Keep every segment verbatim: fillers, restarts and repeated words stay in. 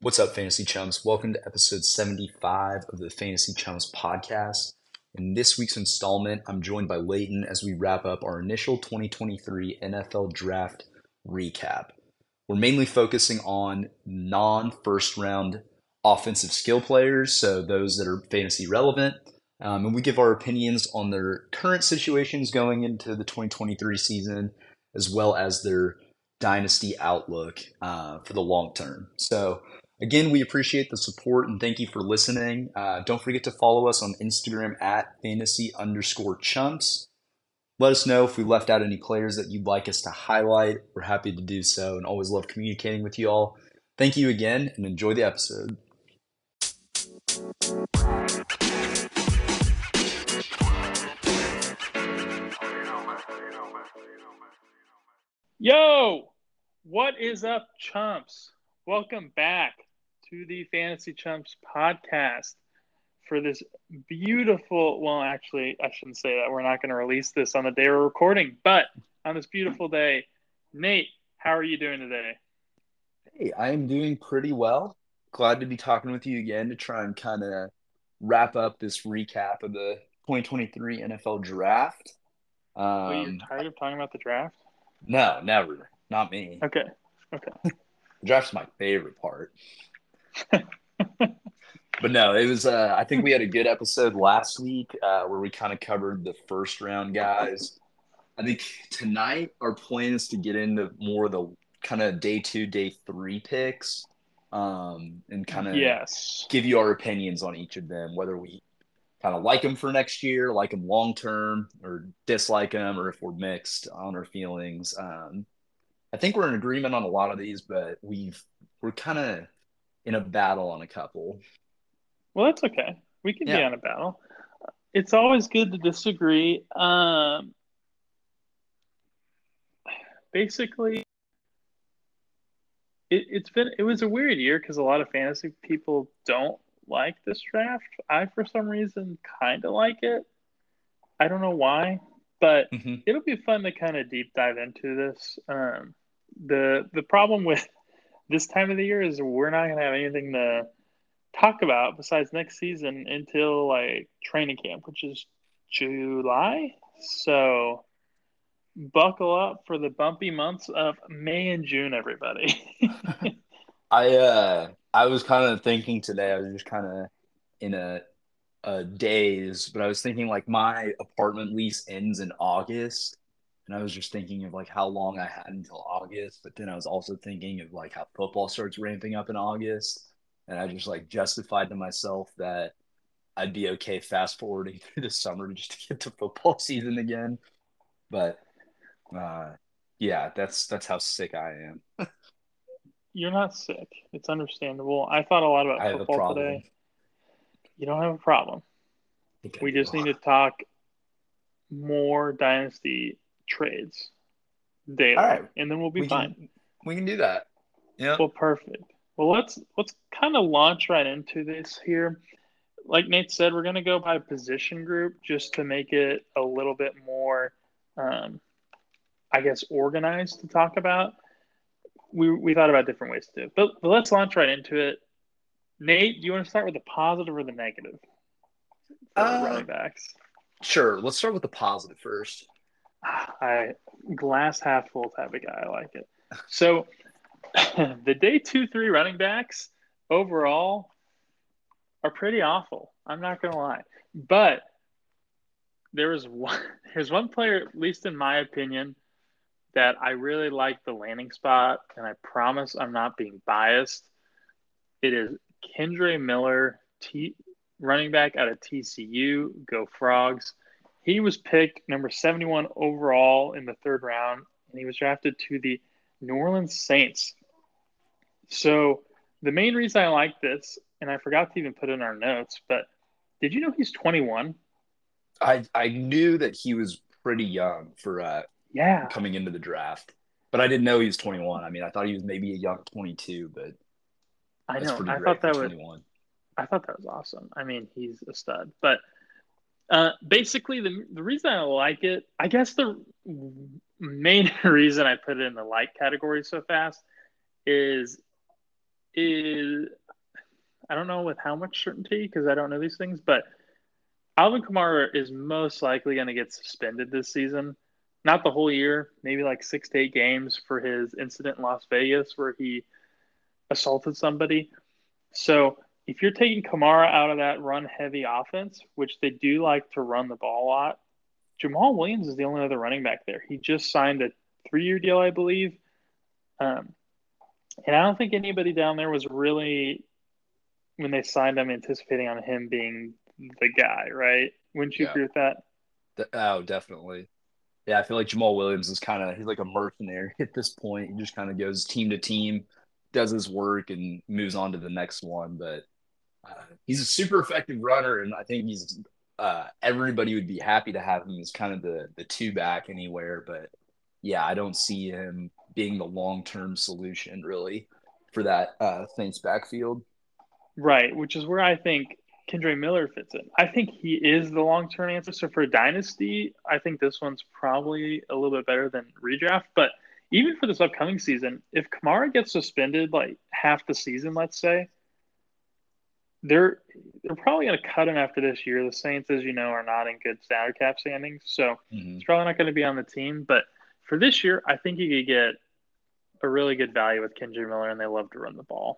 What's up, Fantasy Chums? Welcome to episode seventy-five of the Fantasy Chums podcast. In this week's installment, I'm joined by Leighton as we wrap up our initial twenty twenty-three N F L Draft recap. We're mainly focusing on non-first round offensive skill players, so those that are fantasy relevant, um, and we give our opinions on their current situations going into the twenty twenty-three season, as well as their dynasty outlook uh, for the long term. So again, we appreciate the support and thank you for listening. Uh, don't forget to follow us on Instagram at fantasy underscore chumps. Let us know if we left out any players that you'd like us to highlight. We're happy to do so and always love communicating with you all. Thank you again and enjoy the episode. Yo, what is up, chumps? Welcome back to the Fantasy Chumps podcast for this beautiful, well, actually, I shouldn't say that. We're not going to release this on the day we're recording, but on this beautiful day, Nate, how are you doing today? Hey, I am doing pretty well. Glad to be talking with you again to try and kind of wrap up this recap of the twenty twenty-three N F L Draft. Um, Wait, you're tired of talking about the draft? No, never. Not me. Okay. Okay. The draft's my favorite part. But no, it was, uh, I think we had a good episode last week uh, where we kind of covered the first round guys. I think tonight our plan is to get into more of the kind of day two, day three picks um, and kind of yes. give you our opinions on each of them, whether we kind of like them for next year, like them long term, or dislike them, or if we're mixed on our feelings. Um, I think we're in agreement on a lot of these, but we've we're kind of in a battle on a couple. Well, that's okay. We can yeah. be on a battle. It's always good to disagree. Um, basically, it, it's been it was a weird year because a lot of fantasy people don't like this draft. I, for some reason, kind of like it. I don't know why, but mm-hmm. it'll be fun to kind of deep dive into this. Um, the The problem with this time of the year is we're not going to have anything to talk about besides next season until like training camp, which is July. So buckle up for the bumpy months of May and June, everybody. I uh I was kind of thinking today, I was just kind of in a, a daze, but I was thinking like my apartment lease ends in August. And I was just thinking of like how long I had until August, but then I was also thinking of like how football starts ramping up in August. And I just like justified to myself that I'd be okay fast forwarding through the summer just to get to football season again. But uh, yeah, that's that's how sick I am. You're not sick. It's understandable. I thought a lot about I football today. You don't have a problem. We just need to talk more dynasty trades daily, all right, and then we'll be we fine. Can, we can do that. Yeah. Well, perfect. Well, let's let's kind of launch right into this here. Like Nate said, we're going to go by position group just to make it a little bit more, um, I guess, organized to talk about. We we thought about different ways to do it, but, but let's launch right into it. Nate, do you want to start with the positive or the negative for uh, running backs? Sure. Let's start with the positive first. I glass half full type of guy. I like it. So the day two, three running backs overall are pretty awful. I'm not going to lie. But there was one, there's one player, at least in my opinion, that I really like the landing spot, and I promise I'm not being biased. It is Kendre Miller, T, running back out of T C U. Go Frogs. He was picked number seventy-one overall in the third round, and he was drafted to the New Orleans Saints. So the main reason I like this, and I forgot to even put in our notes, but did you know he's twenty-one? I I knew that he was pretty young for uh, yeah coming into the draft, but I didn't know he was twenty-one. I mean, I thought he was maybe a young twenty-two, but I that's know. pretty I great thought that for was twenty-one. I thought that was awesome. I mean, he's a stud. But uh, basically, the the reason I like it, I guess the main reason I put it in the like category so fast is is I don't know with how much certainty because I don't know these things, but Alvin Kamara is most likely going to get suspended this season. Not the whole year, maybe like six to eight games for his incident in Las Vegas where he assaulted somebody. So if you're taking Kamara out of that run heavy offense, which they do like to run the ball a lot, Jamal Williams is the only other running back there. He just signed a three year deal, I believe. Um, and I don't think anybody down there was really, when they signed him, anticipating on him being the guy, right? Wouldn't you Yeah. agree with that? De- oh, definitely. Yeah, I feel like Jamal Williams is kind of he's like a mercenary at this point. He just kind of goes team to team, does his work, and moves on to the next one. But uh, he's a super effective runner, and I think he's uh, everybody would be happy to have him as kind of the the two back anywhere. But yeah, I don't see him being the long term solution really for that uh, Saints backfield. Right, which is where I think Kendre Miller fits in. I think he is the long term answer. So for Dynasty, I think this one's probably a little bit better than redraft. But even for this upcoming season, if Kamara gets suspended like half the season, let's say, they're they're probably going to cut him after this year. The Saints, as you know, are not in good salary cap standings, so Mm-hmm. he's probably not going to be on the team. But for this year, I think you could get a really good value with Kendre Miller, and they love to run the ball.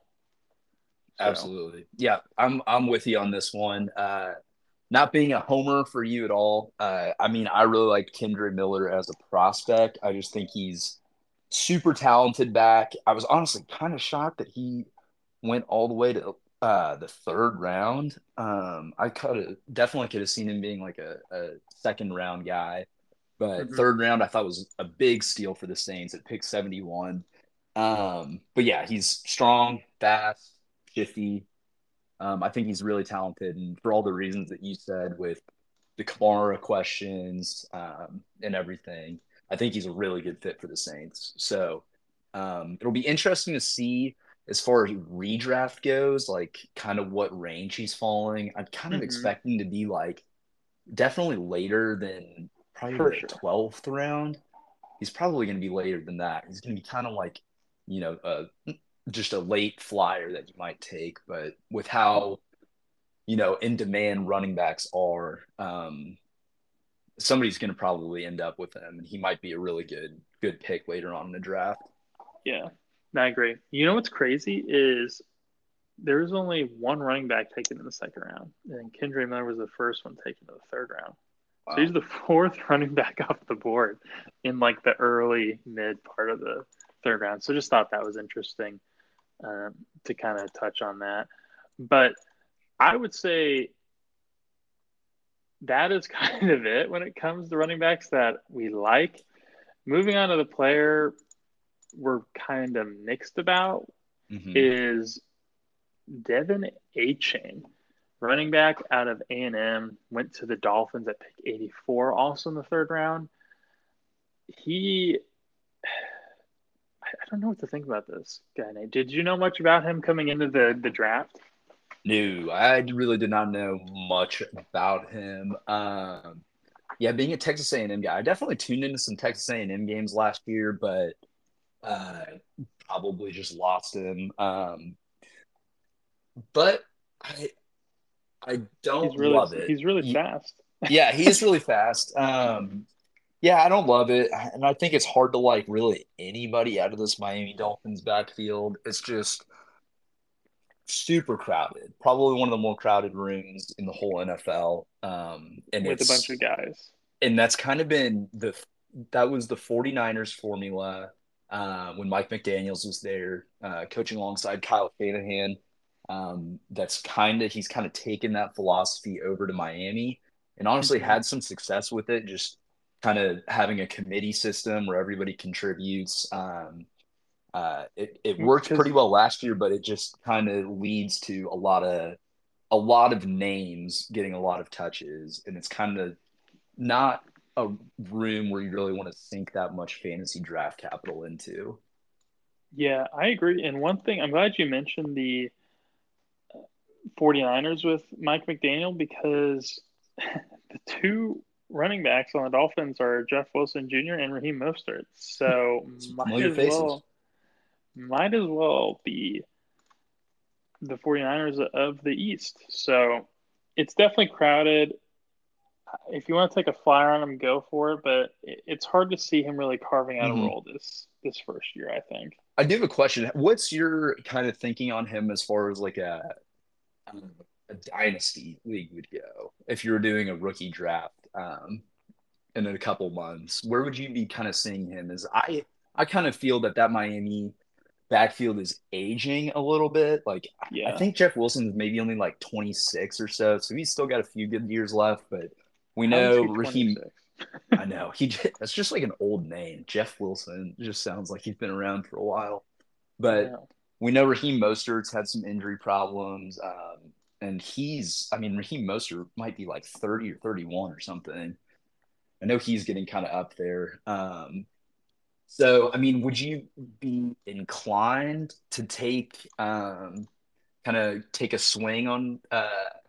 So Absolutely. Yeah, I'm I'm with you on this one. Uh, not being a homer for you at all. Uh, I mean, I really like Kendre Miller as a prospect. I just think he's super talented back. I was honestly kind of shocked that he went all the way to uh, the third round. Um, I could have definitely could have seen him being like a, a second round guy, but mhm. third round I thought was a big steal for the Saints at pick seventy-one. Um, but yeah, he's strong, fast, shifty. Um, I think he's really talented, and for all the reasons that you said with the Kamara questions um, and everything, I think he's a really good fit for the Saints. So um, it'll be interesting to see as far as redraft goes, like kind of what range he's falling. I'd kind of Mhm. expect him to be like definitely later than probably For the sure. twelfth round. He's probably going to be later than that. He's going to be kind of like, you know, uh, just a late flyer that you might take. But with how, you know, in demand running backs are, um, somebody's going to probably end up with him, and he might be a really good good pick later on in the draft. Yeah, I agree. You know what's crazy is there was only one running back taken in the second round, and Kendre Miller was the first one taken in the third round. So he's Wow. the fourth running back off the board in like the early mid part of the third round. So just thought that was interesting um, to kind of touch on that. But I would say that is kind of it when it comes to running backs that we like. Moving on to the player we're kind of mixed about Mm-hmm. is Devin Achane, running back out of A and M, went to the Dolphins at pick eighty-four, also in the third round. He, I don't know what to think about this guy. Nate. Did you know much about him coming into the the draft? No, I really did not know much about him. Um, yeah, being a Texas A and M guy, I definitely tuned into some Texas A and M games last year, but uh, probably just lost him. Um, but I I He's don't really love it. he's really Y- fast. Yeah, he is really fast. Um, yeah, I don't love it, and I think it's hard to like really anybody out of this Miami Dolphins backfield. It's just super crowded. Probably one of the more crowded rooms in the whole N F L. Um, and With a bunch it's of guys. and that's kind of been the that was the 49ers formula uh, when Mike McDaniels was there uh, coaching alongside Kyle Shanahan. Um, that's kind of he's kind of taken that philosophy over to Miami and honestly Mm-hmm. had some success with it. Just kind of having a committee system where everybody contributes. Um, uh, it it worked pretty Because well last year, but it just kind of leads to a lot of a lot of names getting a lot of touches, and it's kind of not a room where you really want to sink that much fantasy draft capital into. yeah, I agree. And one thing, I'm glad you mentioned the 49ers with Mike McDaniel because the two running backs on the Dolphins are Jeff Wilson Junior and Raheem Mostert. So Some might familiar as faces. well might as well be the 49ers of the East. So it's definitely crowded. If you want to take a flyer on him, go for it. But it's hard to see him really carving out a Hmm. role this this first year, I think. I do have a question. What's your kind of thinking on him as far as like a um, a dynasty league would go? If you were doing a rookie draft um, in a couple months, where would you be kind of seeing him? As I I kind of feel that that Miami backfield is aging a little bit. Like I Yeah. think Jeff Wilson is maybe only like twenty-six or so, so he's still got a few good years left. But we How is know he Raheem. twenty-six? I know he. That's just like an old name. Jeff Wilson just sounds like he's been around for a while. I But know. we know Raheem Mostert's had some injury problems, um, and he's. I mean, Raheem Mostert might be like thirty or thirty-one or something. I know he's getting kind of up there. Um, so, I mean, would you be inclined to take um, kind of take a swing on uh,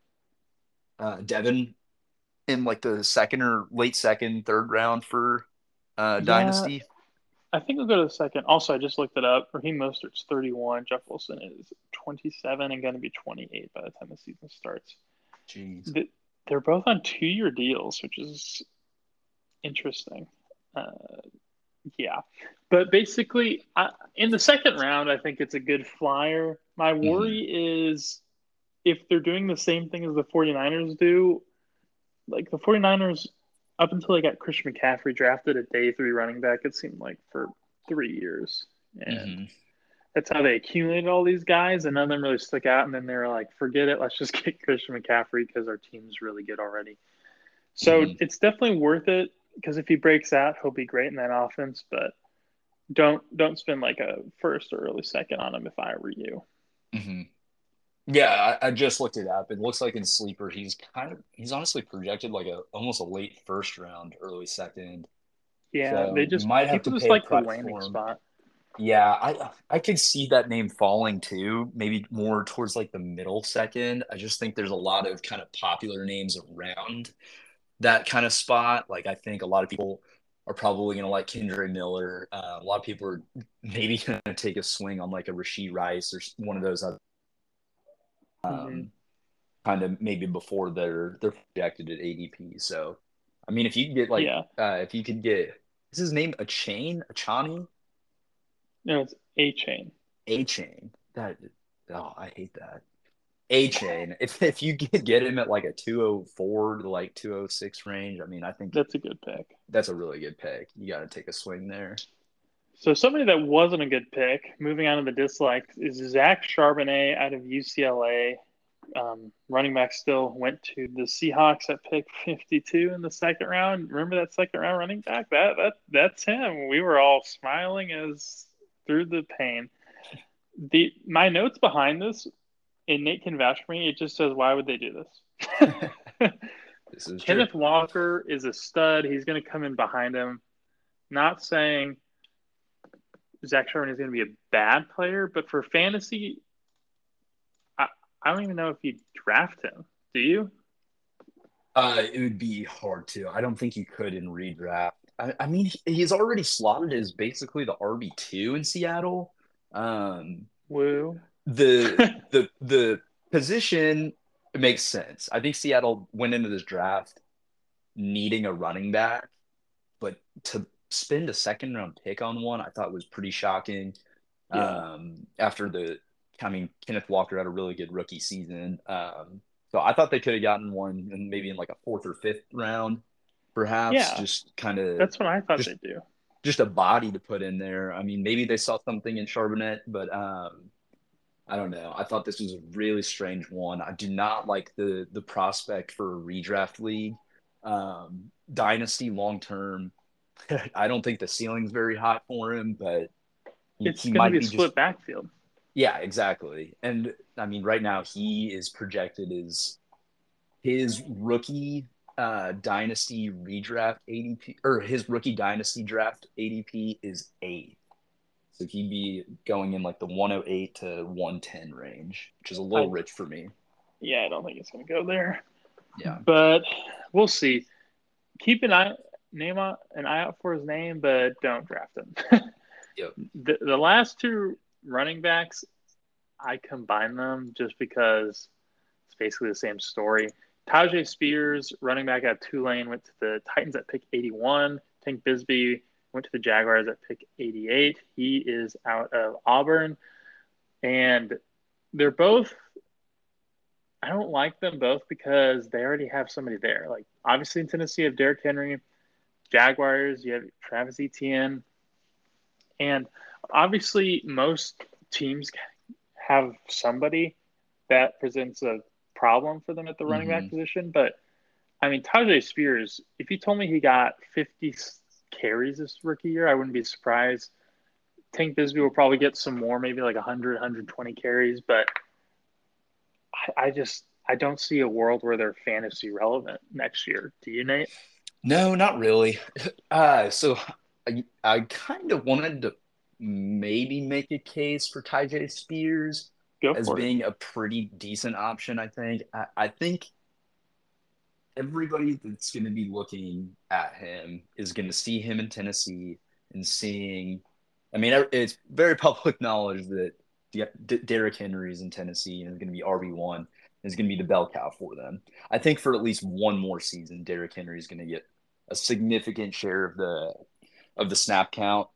uh, Devin in like the second or late second, third round for uh, Yeah, Dynasty? I think we'll go to the second. Also, I just looked it up. Raheem Mostert's thirty-one. Jeff Wilson is twenty-seven and going to be twenty-eight by the time the season starts. Jeez. The, they're both on two-year deals, which is interesting. Uh, yeah, but basically, I, in the second round, I think it's a good flyer. My Hmm. worry is if they're doing the same thing as the 49ers do, like the 49ers, up until they got Christian McCaffrey drafted at day three running back, it seemed like for three years. And Hmm. that's how they accumulated all these guys, and none of them really stuck out. And then they were like, forget it, let's just get Christian McCaffrey because our team's really good already. So Hmm. it's definitely worth it because if he breaks out, he'll be great in that offense. But don't don't spend like a first or early second on him if I were you. Hmm. Yeah, I, I just looked it up. It looks like in sleeper, he's kind of he's honestly projected like a almost a late first round, early second. Yeah, they So you just might have to people just pay a like the price landing for him. spot. Yeah, I I could see that name falling too, maybe more towards like the middle second. I just think there's a lot of kind of popular names around that kind of spot. Like I think a lot of people are probably going to like Kendre Miller. Uh, a lot of people are maybe going to take a swing on like a Rasheed Rice or one of those other Hmm. um, kind of maybe before they're they're projected at A D P. So I mean, if you could get like Yeah, uh, if you could get is his name a chain a Chani no, it's A Chain. a chain that oh I hate that a chain if if you could get him at like a two oh four to like two oh six range. I mean, I think That's a good pick. that's a really good pick. You got to take a swing there. So somebody that wasn't a good pick, moving on to the dislikes, is Zach Charbonnet out of U C L A. Um, running back still went to the Seahawks at pick fifty-two in the second round. Remember that second round running back? That that that's him. We were all smiling as through the pain. The my notes behind this, and Nate can vouch for me. It just says, "Why would they do this?" This is true. Kenneth Walker is a stud. He's going to come in behind him. Not saying Zach Charbonnet is going to be a bad player, but for fantasy, I, I don't even know if you draft him. Do you? Uh, it would be hard to. I don't think you could in redraft. I, I mean, he- he's already slotted as basically the R B two in Seattle. Um, Woo. the the the position makes sense. I think Seattle went into this draft needing a running back, but to spend a second round pick on one, I thought was pretty shocking. Yeah. Um, after the, I mean, Kenneth Walker had a really good rookie season. Um, so I thought they could have gotten one and maybe in like a fourth or fifth round, perhaps, Yeah. just kind of That's what I thought just they'd do. just a body to put in there. I mean, maybe they saw something in Charbonnet, but um, I don't know. I thought this was a really strange one. I do not like the the prospect for a redraft league. Um, Dynasty long term, I don't think the ceiling's very high for him, but he, It's he going to be might a be just split backfield. yeah, exactly. And I mean, right now he is projected as his rookie uh dynasty redraft A D P or his rookie dynasty draft A D P is eight. So he'd be going in like the one oh eight to one ten range, which is a little I rich for me. Yeah, I don't think it's going to go there, Yeah. but we'll see. Keep an eye name on, an eye out for his name, but don't draft him. Yep. the the last two running backs, I combine them just because it's basically the same story. Tajay Spears, running back out of Tulane, went to the Titans at pick eighty-one. Tank Bisbee went to the Jaguars at pick eighty-eight. He is out of Auburn. And they're both – I don't like them both because they already have somebody there. Like, obviously in Tennessee, you have Derrick Henry. Jaguars, you have Travis Etienne. And obviously most teams have somebody that presents a problem for them at the running Mm-hmm. back position. But, I mean, Tajay Spears, if you told me he got fifty carries this rookie year, I wouldn't be surprised. Tank Bisbee will probably get some more, maybe like one hundred, one hundred twenty carries. But I, I just – I don't see a world where they're fantasy relevant next year. Do you, Nate? No, not really. Uh, so I, I kind of wanted to maybe make a case for Tyjae Spears Go as for it. being a pretty decent option, I think. I, I think everybody that's going to be looking at him is going to see him in Tennessee and seeing. I mean, it's very public knowledge that D- Derrick Henry is in Tennessee and is going to be R B one. Is going to be the bell cow for them. I think for at least one more season, Derrick Henry is going to get a significant share of the of the snap count.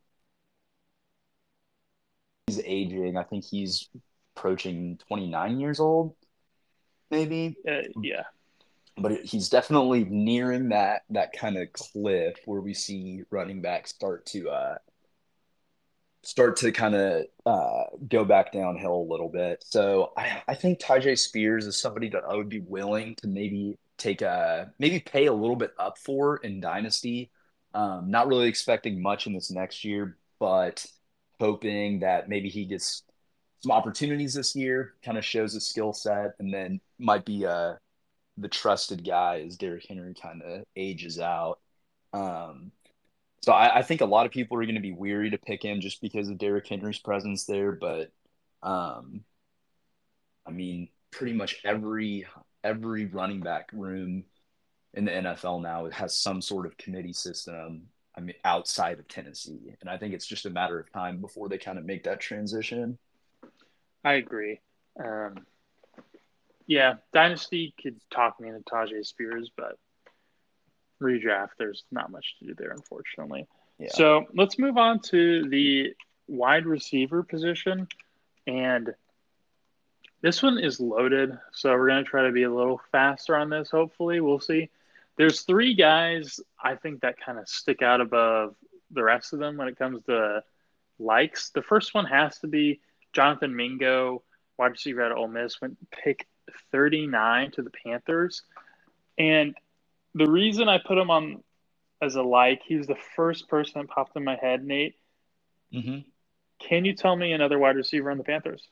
He's aging. I think he's approaching twenty-nine years old, maybe. Uh, yeah. But he's definitely nearing that that kind of cliff where we see running backs start to uh, start to kind of uh, go back downhill a little bit. So I, I think Tyjae Spears is somebody that I would be willing to maybe take a maybe pay a little bit up for in Dynasty. Um, not really expecting much in this next year, but hoping that maybe he gets some opportunities this year, kind of shows his skill set, and then might be uh, the trusted guy as Derrick Henry kind of ages out. Um, so I, I think a lot of people are going to be weary to pick him just because of Derrick Henry's presence there. But um, I mean, pretty much every every running back room in the N F L now has some sort of committee system. I mean, outside of Tennessee, and I think it's just a matter of time before they kind of make that transition. I agree. Um, yeah, Dynasty could talk me into Tajay Spears, but redraft, there's not much to do there, unfortunately. Yeah. So let's move on to the wide receiver position. And this one is loaded. So we're going to try to be a little faster on this, hopefully. We'll see. There's three guys I think that kind of stick out above the rest of them when it comes to likes. The first one has to be Jonathan Mingo, wide receiver out of Ole Miss, went pick thirty-nine to the Panthers. And the reason I put him on as a like, he was the first person that popped in my head, Nate. Mm-hmm. Can you tell me another wide receiver on the Panthers?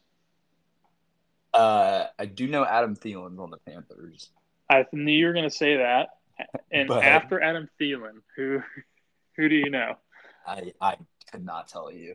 Uh, I do know Adam Thielen's on the Panthers. I knew you were going to say that. And but after Adam Thielen, who who do you know? I I could not tell you.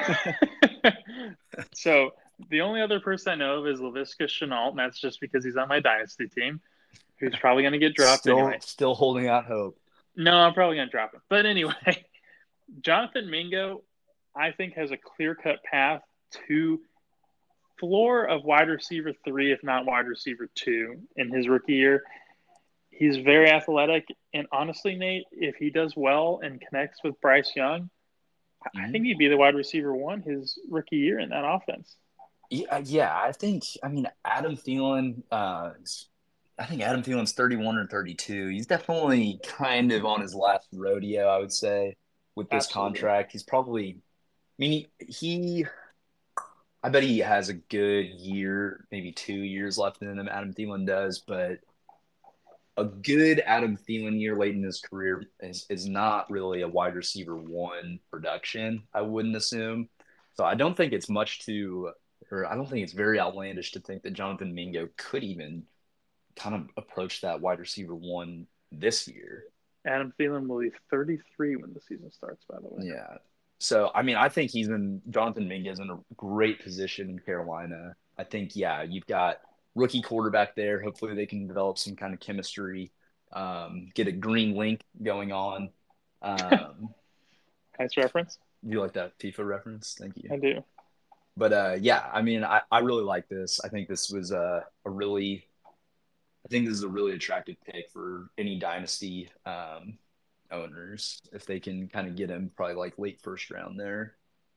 So the only other person I know of is Laviska Shenault, and that's just because he's on my dynasty team, who's probably going to get dropped still, anyway. Still holding out hope. No, I'm probably going to drop him. But anyway, Jonathan Mingo, I think, has a clear-cut path to floor of wide receiver three, if not wide receiver two, in his rookie year. He's very athletic, and honestly, Nate, if he does well and connects with Bryce Young, mm-hmm. I think he'd be the wide receiver one his rookie year in that offense. Yeah, yeah, I think. I mean, Adam Thielen. Uh, I think Adam Thielen's thirty-one or thirty-two. He's definitely kind of on his last rodeo, I would say, with this Absolutely. contract. He's probably. I mean, he, he. I bet he has a good year, maybe two years left in him. Adam Thielen does, but a good Adam Thielen year late in his career is, is not really a wide receiver one production, I wouldn't assume. So I don't think it's much to, or I don't think it's very outlandish to think that Jonathan Mingo could even kind of approach that wide receiver one this year. Adam Thielen will be thirty-three when the season starts, by the way. Yeah. So, I mean, I think he's in, Jonathan Mingo's in a great position in Carolina. I think, yeah, you've got rookie quarterback there. Hopefully they can develop some kind of chemistry, um, get a green link going on. Um, nice reference. Do you like that FIFA reference? Thank you. I do. But uh, yeah, I mean, I, I really like this. I think this was a, a really, I think this is a really attractive pick for any dynasty um, owners if they can kind of get him probably like late first round there.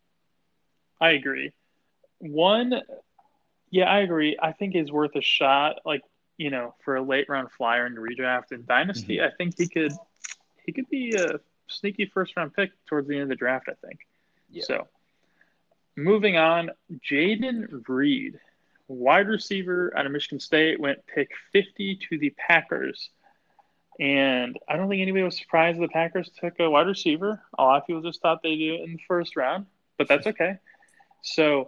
I agree. One, yeah, I agree. I think is worth a shot. Like, you know, for a late round flyer in the redraft in Hmm. Dynasty, I think he could he could be a sneaky first round pick towards the end of the draft, I think. Yeah. So moving on, Jaden Reed, wide receiver out of Michigan State, went pick fifty to the Packers. And I don't think anybody was surprised the Packers took a wide receiver. A lot of people just thought they'd do it in the first round, but that's okay. So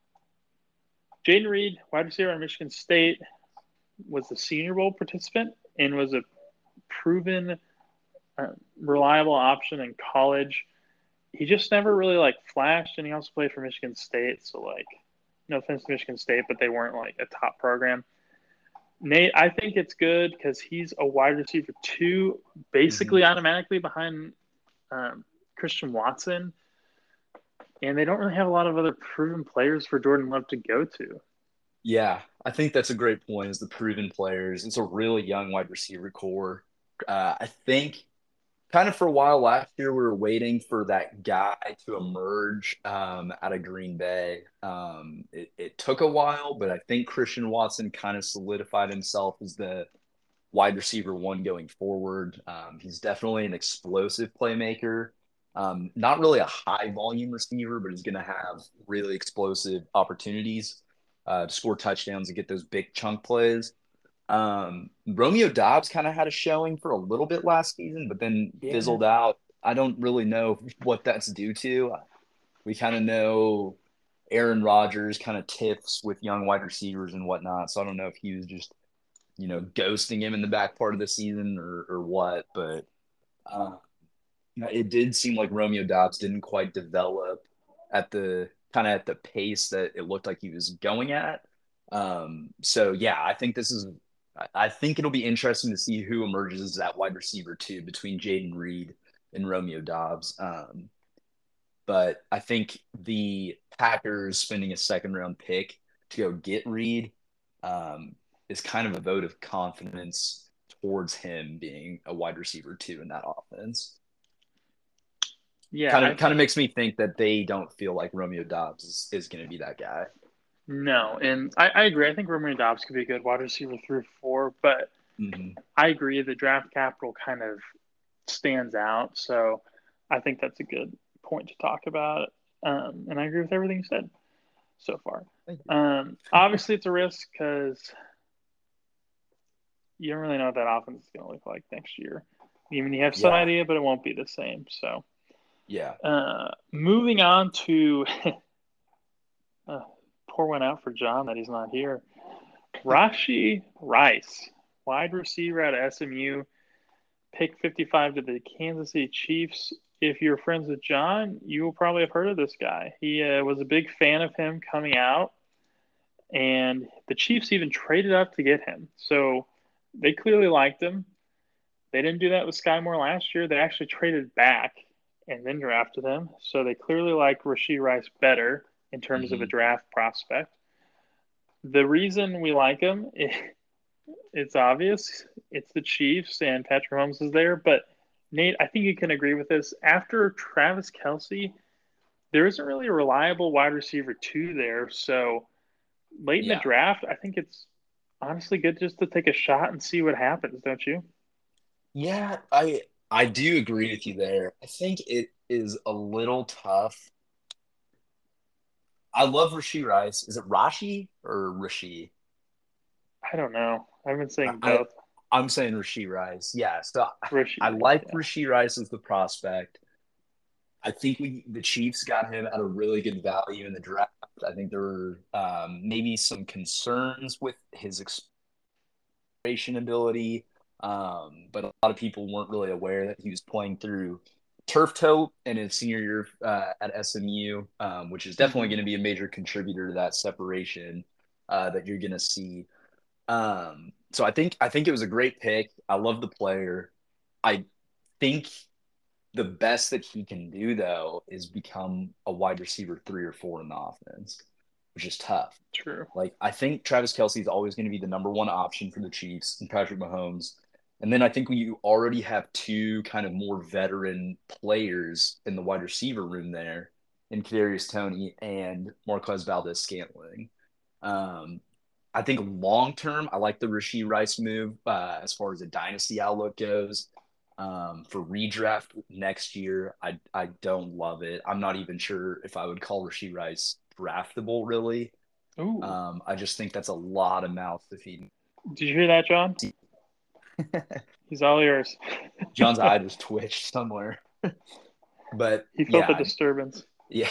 Jaden Reed, wide receiver out of Michigan State, was the Senior Bowl participant and was a proven uh, reliable option in college. He just never really like flashed, and he also played for Michigan State. So like, no offense to Michigan State, but they weren't like a top program. Nate, I think it's good because he's a wide receiver two, Hmm. basically automatically behind um, Christian Watson, and they don't really have a lot of other proven players for Jordan Love to go to. Yeah, I think that's a great point. Is the proven players? It's a really young wide receiver core. Uh, I think kind of for a while last year, we were waiting for that guy to emerge um, out of Green Bay. Um, it, it took a while, but I think Christian Watson kind of solidified himself as the wide receiver one going forward. Um, he's definitely an explosive playmaker. Um, not really a high volume receiver, but he's going to have really explosive opportunities uh, to score touchdowns and get those big chunk plays. Um, Romeo Dobbs kind of had a showing for a little bit last season, but then Yeah, fizzled out. I don't really know what that's due to. We kind of know Aaron Rodgers kind of tiffs with young wide receivers and whatnot. So I don't know if he was just, you know, ghosting him in the back part of the season or, or what. But uh, it did seem like Romeo Dobbs didn't quite develop at the kind of at the pace that it looked like he was going at. Um, so yeah, I think this is I think it'll be interesting to see who emerges as that wide receiver too between Jaden Reed and Romeo Dobbs. Um, but I think the Packers spending a second round pick to go get Reed um, is kind of a vote of confidence towards him being a wide receiver too in that offense. yeah, Kind I of kind of think makes me think that they don't feel like Romeo Dobbs is, is going to be that guy. no, and I, I agree. I think Romeo Dobbs could be a good wide receiver three or four, but Hmm. I agree the draft capital kind of stands out. So I think that's a good point to talk about. Um, and I agree with everything you said so far. Thank you. Um, obviously, it's a risk because you don't really know what that offense is going to look like next year. Even you have some Yeah, idea, but it won't be the same. So, yeah, uh, moving on to uh, pour one out for John that he's not here. Rashi Rice, wide receiver out of S M U, pick fifty-five to the Kansas City Chiefs. If you're friends with John, you will probably have heard of this guy. He uh, was a big fan of him coming out, and the Chiefs even traded up to get him. So they clearly liked him. They didn't do that with Sky Moore last year. They actually traded back and then drafted him. So they clearly like Rashee Rice better in terms of a hmm draft prospect. The reason we like him, it's obvious. It's the Chiefs and Patrick Mahomes is there. But Nate, I think you can agree with this. After Travis Kelce, there isn't really a reliable wide receiver two there. So late in the yeah, draft, I think it's honestly good just to take a shot and see what happens, don't you? yeah. I I do agree with you there. I think it is a little tough. I love Rashi Rice. Is it Rashi or Rashi? I don't know. I've been saying I, both. I'm saying Rasheed Rice. Yeah, so I, Rishi I Rice, like yeah. Rasheed Rice as the prospect. I think we the Chiefs got him at a really good value in the draft. I think there were um, maybe some concerns with his acceleration ability, um, but a lot of people weren't really aware that he was playing through turf toe in his senior year uh, at S M U, um, which is definitely Mm-hmm. going to be a major contributor to that separation uh, that you're going to see. Um, so I think I think it was a great pick. I love the player. I think the best that he can do though is become a wide receiver three or four in the offense. which is tough. True. Like, I think Travis Kelce is always going to be the number one option for the Chiefs and Patrick Mahomes. And then I think we already have two kind of more veteran players in the wide receiver room there in Kadarius Toney and Marquez Valdez-Scantling. Um, I think long term, I like the Rashee Rice move uh, as far as a dynasty outlook goes. Um, for redraft next year, I I don't love it. I'm not even sure if I would call Rashee Rice draftable, really. Ooh. Um, I just think that's a lot of mouths to feed. Did you hear that, John? He's all yours. John's eye just twitched somewhere. But He felt the yeah, disturbance. yeah.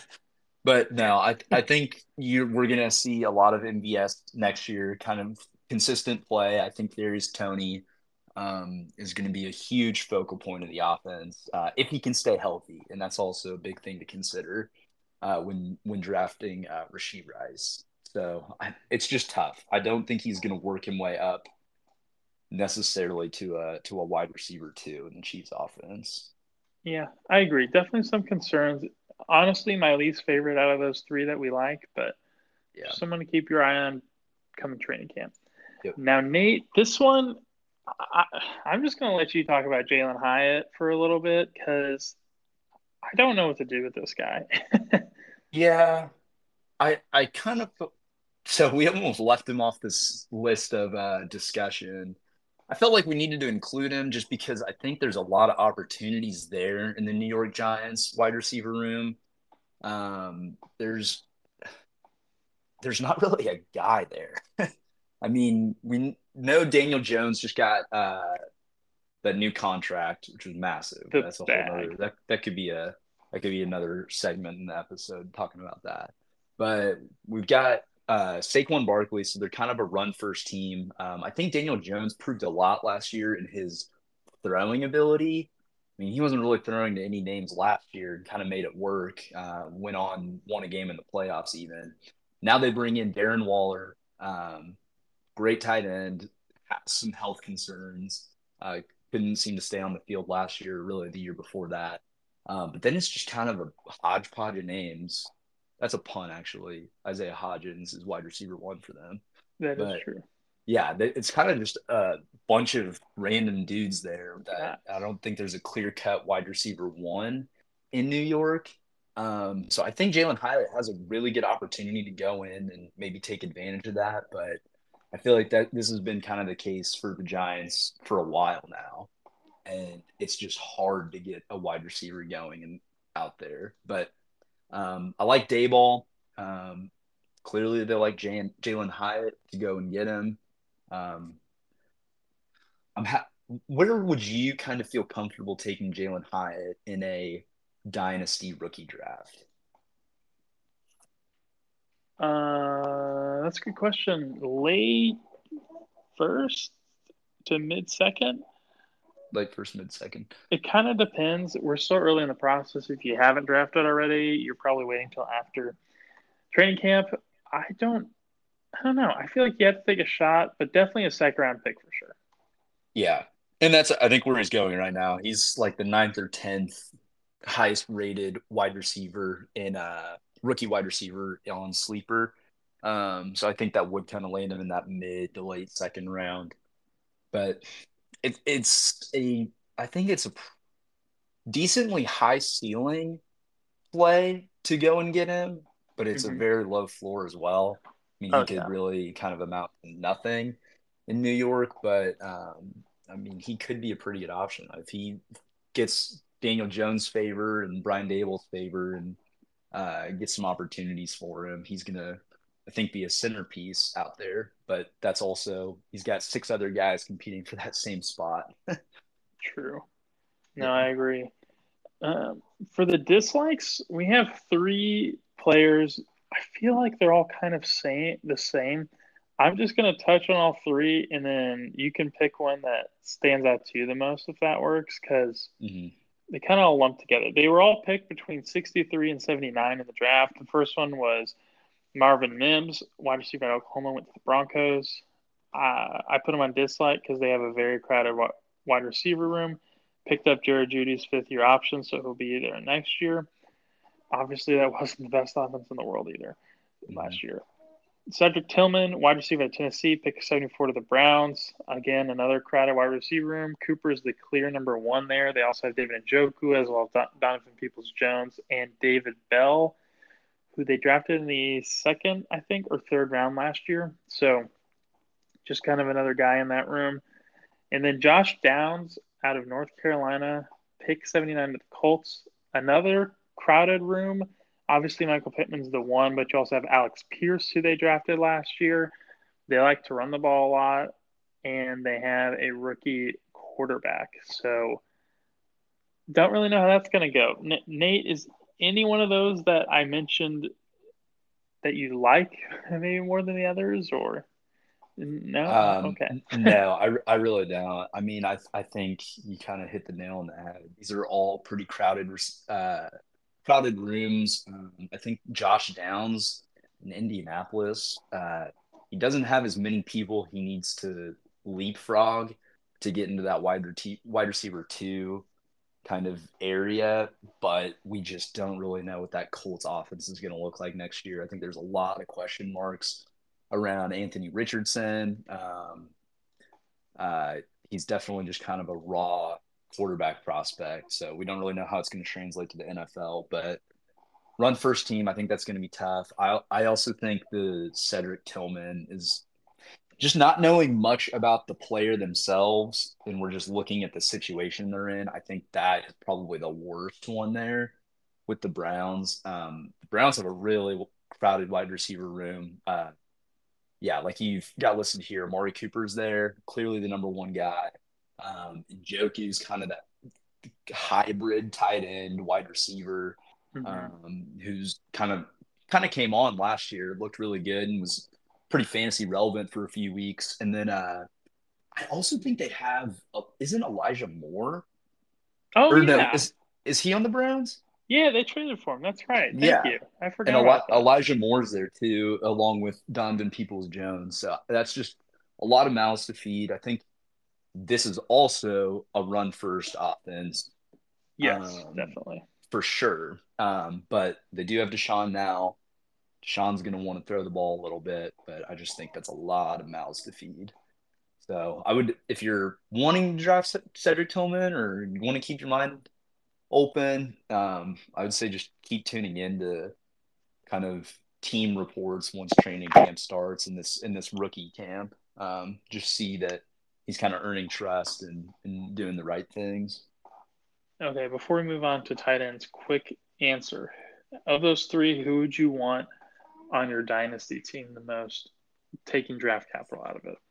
But no, I I think you we're gonna see a lot of M V S next year, kind of consistent play. I think there is Tony um, is going to be a huge focal point of the offense uh, if he can stay healthy, and that's also a big thing to consider uh, when when drafting uh, Rashee Rice. So I, it's just tough. I don't think he's going to work him way up necessarily to a to a wide receiver two in the Chiefs offense. Yeah, I agree. Definitely some concerns. Honestly, my least favorite out of those three that we like, but Yeah. just someone to keep your eye on coming training camp. Yep. Now, Nate, this one, I, I'm just going to let you talk about Jalen Hyatt for a little bit because I don't know what to do with this guy. Yeah, I I kind of so we almost left him off this list of uh, discussion. I felt like we needed to include him just because I think there's a lot of opportunities there in the New York Giants wide receiver room. Um, there's there's not really a guy there. I mean, we know Daniel Jones just got uh, that new contract, which was massive. The That's a whole bag. other that that could be a that could be another segment in the episode talking about that. But we've got uh, Saquon Barkley, so they're kind of a run first team. Um, I think Daniel Jones proved a lot last year in his throwing ability. I mean, he wasn't really throwing to any names last year and kind of made it work. Uh, went on, won a game in the playoffs even. Now they bring in Darren Waller, um, great tight end, has some health concerns. Uh, couldn't seem to stay on the field last year, really the year before that. Um, but then it's just kind of a hodgepodge of names. That's a pun, actually. Isaiah Hodgins is wide receiver one for them. That is But true. yeah, it's kind of just a bunch of random dudes there Yeah. that I don't think there's a clear cut wide receiver one in New York. Um, so I think Jalen Hyatt has a really good opportunity to go in and maybe take advantage of that. But I feel like that this has been kind of the case for the Giants for a while now. And it's just hard to get a wide receiver going and out there. But um, I like Dayball. Um, clearly, they like Jan- Jalen Hyatt to go and get him. Um, I'm ha- where would you kind of feel comfortable taking Jalen Hyatt in a dynasty rookie draft? Uh, that's a good question. Late first to mid second. Like first, mid, second. It kind of depends. We're so early in the process. If you haven't drafted already, you're probably waiting until after training camp. I don't. I don't know. I feel like you have to take a shot, but definitely a second round pick for sure. Yeah. And that's, I think, where he's going right now. He's like the ninth or tenth highest rated wide receiver in uh rookie wide receiver on Sleeper. Um, so I think that would kind of land him in that mid to late second round. But it, it's a, I think it's a decently high ceiling play to go and get him, but it's a Mm-hmm. very low floor as well. I mean, he Oh could yeah, really kind of amount to nothing in New York, but um, I mean, he could be a pretty good option if he gets Daniel Jones' favor and Brian Dable's favor and uh, get some opportunities for him. He's gonna, I think, be a centerpiece out there. But that's also he's got six other guys competing for that same spot. true. No, Yeah. I agree. Um, for the dislikes, we have three players. I feel like they're all kind of same the same. I'm just gonna touch on all three, and then you can pick one that stands out to you the most if that works, because Mm-hmm. they kind of all lumped together. They were all picked between sixty-three and seventy-nine in the draft. The first one was Marvin Mims, wide receiver at Oklahoma, went to the Broncos. Uh, I put him on dislike because they have a very crowded wide receiver room. Picked up Jared Judy's fifth year option, so he'll be there next year. Obviously, that wasn't the best offense in the world either. Mhm. last year. Cedric Tillman, wide receiver at Tennessee, pick seventy-four to the Browns. Again, another crowded wide receiver room. Cooper is the clear number one there. They also have David Njoku as well as Donovan Peoples-Jones and David Bell, who they drafted in the second, I think, or third round last year. So just kind of another guy in that room. And then Josh Downs out of North Carolina, pick seventy-nine to the Colts. Another crowded room. Obviously, Michael Pittman's the one, but you also have Alex Pierce, who they drafted last year. They like to run the ball a lot, and they have a rookie quarterback. So, don't really know how that's going to go. N- Nate, is any one of those that I mentioned that you like maybe more than the others, or no? Um, Okay. n- no, I, I really don't. I mean, I I think you kind of hit the nail on the head. These are all pretty crowded, uh, crowded rooms. Um, I think Josh Downs in Indianapolis, uh, he doesn't have as many people he needs to leapfrog to get into that wide, re- wide receiver two kind of area, but we just don't really know what that Colts offense is going to look like next year. I think there's a lot of question marks around Anthony Richardson. Um, uh, he's definitely just kind of a raw quarterback prospect, so we don't really know how it's going to translate to the N F L. But run first team, I think that's going to be tough. I I also think the Cedric Tillman is just not knowing much about the player themselves, and we're just looking at the situation they're in. I think that is probably the worst one there with the Browns. Um, the Browns have a really crowded wide receiver room. Uh, yeah, like you've got listed here, Amari Cooper's there, clearly the number one guy. Um, Njoku's kind of that hybrid tight end wide receiver, Mm-hmm. um, who's kind of kind of came on last year, looked really good, and was pretty fantasy relevant for a few weeks. And then uh, I also think they have uh, isn't Elijah Moore, Oh, or no, yeah. is is he on the Browns? Yeah, they traded for him. That's right. Thank Yeah, you. I and forgot Eli- about that. Elijah Moore's there too, along with Donovan Peoples Jones. So that's just a lot of mouths to feed. I think this is also a run first offense, Yes, um, definitely. for sure. Um, but they do have Deshaun now. Deshaun's going to want to throw the ball a little bit, but I just think that's a lot of mouths to feed. So I would, if you're wanting to draft Cedric Tillman or you want to keep your mind open, um, I would say just keep tuning in to kind of team reports once training camp starts in this in this rookie camp. Um, just see that he's kind of earning trust and, and doing the right things. Okay, before we move on to tight ends, quick answer. Of those three, who would you want on your dynasty team the most, taking draft capital out of it?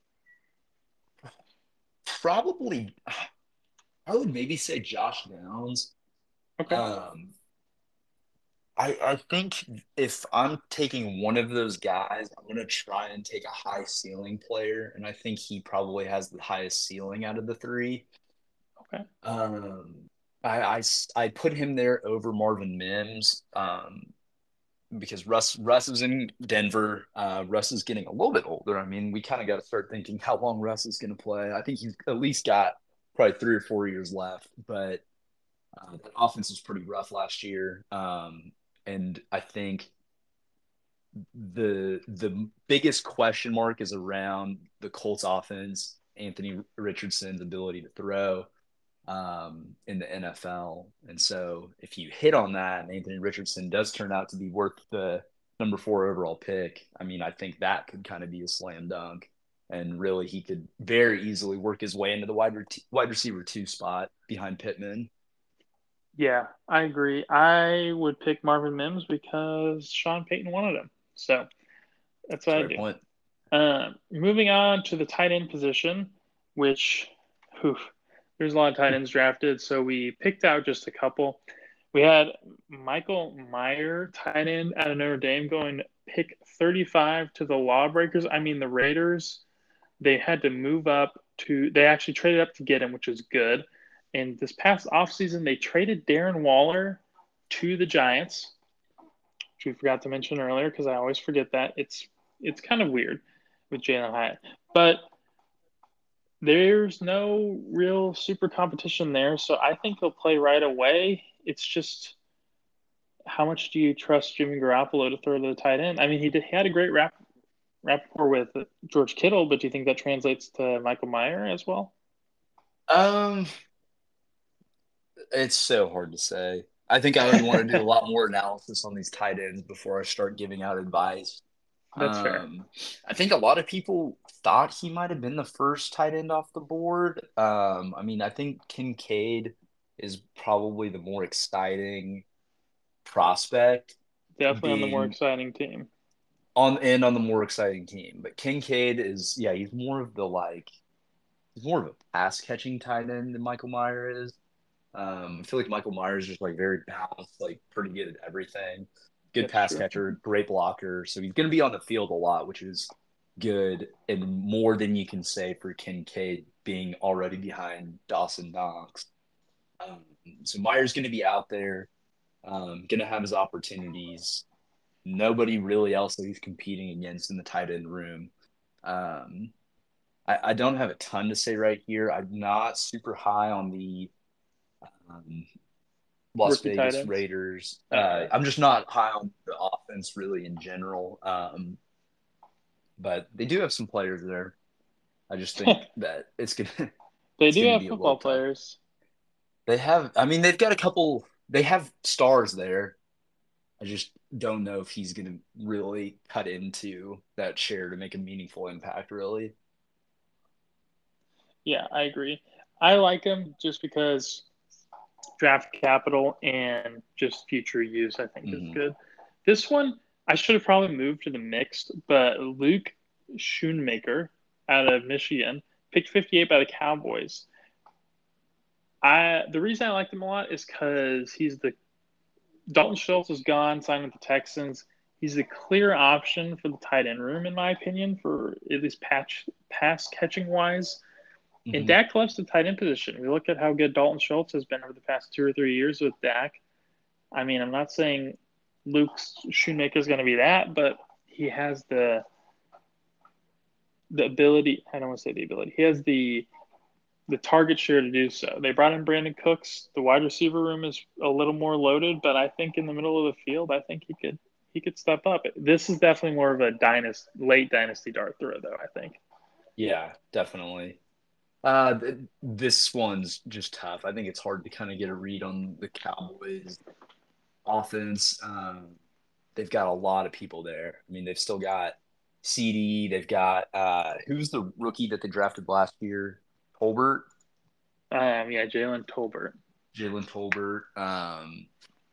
Probably, I would maybe say Josh Downs. Okay. Um, I, I think if I'm taking one of those guys, I'm going to try and take a high ceiling player. And I think he probably has the highest ceiling out of the three. Okay. Um, I, I, I put him there over Marvin Mims, um, because Russ Russ is in Denver. Uh, Russ is getting a little bit older. I mean, we kind of got to start thinking how long Russ is going to play. I think he's at least got probably three or four years left, but uh, that offense was pretty rough last year. Um, and I think the the biggest question mark is around the Colts offense, Anthony Richardson's ability to throw um, in the N F L. And so if you hit on that and Anthony Richardson does turn out to be worth the number four overall pick, I mean, I think that could kind of be a slam dunk. And really, he could very easily work his way into the wide, re- wide receiver two spot behind Pittman. Yeah, I agree. I would pick Marvin Mims because Sean Payton wanted him. So that's what I Fair do. point. Uh, moving on to the tight end position, which whew, there's a lot of tight ends drafted, so we picked out just a couple. We had Michael Mayer, tight end out of Notre Dame, going pick thirty-five to the Lawbreakers. I mean, the Raiders, they had to move up to, they actually traded up to get him, which is good. And this past offseason, they traded Darren Waller to the Giants, which we forgot to mention earlier because I always forget that. It's it's kind of weird with Jalen Hyatt. But there's no real super competition there, so I think he'll play right away. It's just how much do you trust Jimmy Garoppolo to throw to the tight end? I mean, he did, he had a great rap rapport with George Kittle, but do you think that translates to Michael Mayer as well? Um, it's so hard to say. I think I would want to do a lot more analysis on these tight ends before I start giving out advice. That's fair. Um, I think a lot of people thought he might have been the first tight end off the board. Um, I mean, I think Kincaid is probably the more exciting prospect Definitely on the more being exciting team. on and on the more exciting team. But Kincaid is, yeah, he's more of the like he's more of a pass catching tight end than Michael Meyer is. Um, I feel like Michael Myers is just like very balanced, like pretty good at everything. Good That's pass true. catcher, great blocker. So he's going to be on the field a lot, which is good and more than you can say for Kincaid being already behind Dawson Knox. Um, so Myers going to be out there, um, going to have his opportunities. Nobody really else that he's competing against in the tight end room. Um, I, I don't have a ton to say right here. I'm not super high on the um, Las Rookie tight Vegas ends. Raiders. Uh, Uh, I'm just not high on the offense really in general. Um, but they do have some players there. I just think that it's gonna they it's do gonna have be a little football tough. players. They have, I mean, they've got a couple. They have stars there. I just don't know if he's gonna really cut into that share to make a meaningful impact. Really. Yeah, I agree. I like him just because draft capital and just future use, I think, is Hmm. good. This one, I should have probably moved to the mixed, but Luke Schoonmaker out of Michigan picked fifty-eight by the Cowboys. I the reason I liked him a lot is because he's the Dalton Schultz is gone, signed with the Texans. He's the clear option for the tight end room, in my opinion, for at least patch pass catching wise. And Hmm. Dak loves the tight end position. We look at how good Dalton Schultz has been over the past two or three years with Dak. I mean, I'm not saying Luke Shoemaker is going to be that, but he has the the ability. I don't want to say the ability. He has the the target share to do so. They brought in Brandon Cooks. The wide receiver room is a little more loaded, but I think in the middle of the field, I think he could he could step up. This is definitely more of a dynasty, late dynasty dart throw, though. I think. Yeah, definitely. Uh, th- this one's just tough. I think it's hard to kind of get a read on the Cowboys offense. Um, they've got a lot of people there. I mean, they've still got C D. They've got uh, who's the rookie that they drafted last year? Tolbert, Um, yeah, Jalen Tolbert. Jalen Tolbert. Um,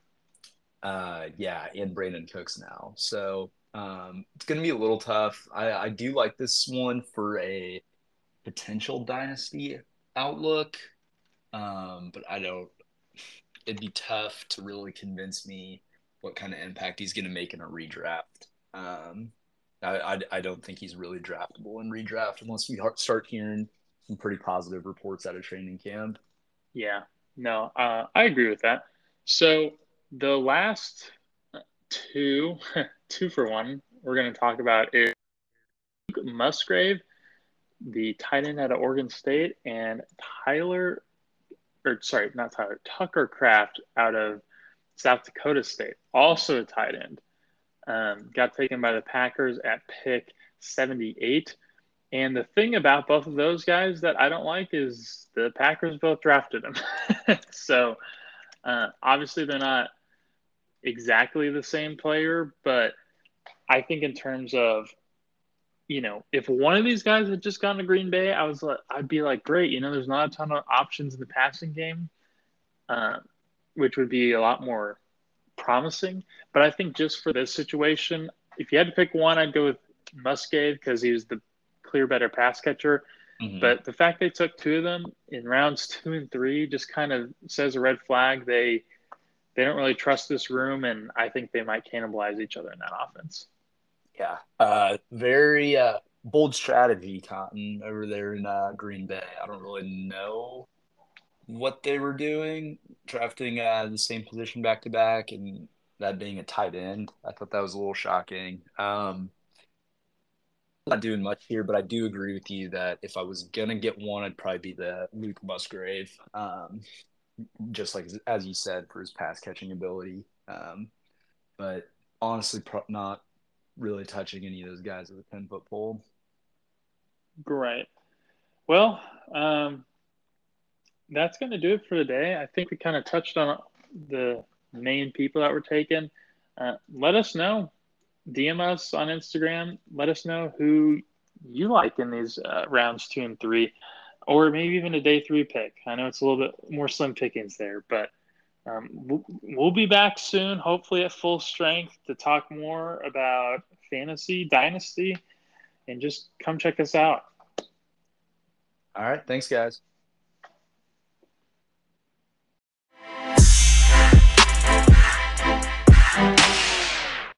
uh, yeah, and Brandon Cooks now. So um, it's going to be a little tough. I, I do like this one for a potential dynasty outlook, um, but I don't. It'd be tough to really convince me what kind of impact he's going to make in a redraft. Um, I, I, I don't think he's really draftable in redraft unless we start hearing some pretty positive reports out of training camp. Yeah, no, uh, I agree with that. So the last two, two for one, we're going to talk about is Musgrave, the tight end out of Oregon State, and Tyler, or sorry, not Tyler, Tucker Kraft out of South Dakota State, also a tight end. Um, got taken by the Packers at pick seventy-eight. And the thing about both of those guys that I don't like is the Packers both drafted them. so uh, obviously they're not exactly the same player, but I think in terms of, you know, if one of these guys had just gone to Green Bay, I was like, I'd be like, great. You know, there's not a ton of options in the passing game, uh, which would be a lot more promising. But I think just for this situation, if you had to pick one, I'd go with Musgrave because he was the clear better pass catcher. Mm-hmm. But the fact they took two of them in rounds two and three just kind of says a red flag. They they don't really trust this room, and I think they might cannibalize each other in that offense. Yeah, uh, very uh, bold strategy, Cotton, over there in uh, Green Bay. I don't really know what they were doing, drafting uh, the same position back to back, and that being a tight end. I thought that was a little shocking. Um, not doing much here, but I do agree with you that if I was gonna get one, it'd probably be the Luke Musgrave. Um, just like as you said, for his pass catching ability. Um, but honestly, pro- not really touching any of those guys with a ten foot pole. Great. Well, um, that's going to do it for today. I think we kind of touched on the main people that were taken. Uh, let us know. D M us on Instagram. Let us know who you like in these uh, rounds two and three, or maybe even a day three pick. I know it's a little bit more slim pickings there, but um, we'll, we'll be back soon, hopefully at full strength, to talk more about fantasy, dynasty, and just come check us out. All right. Thanks, guys.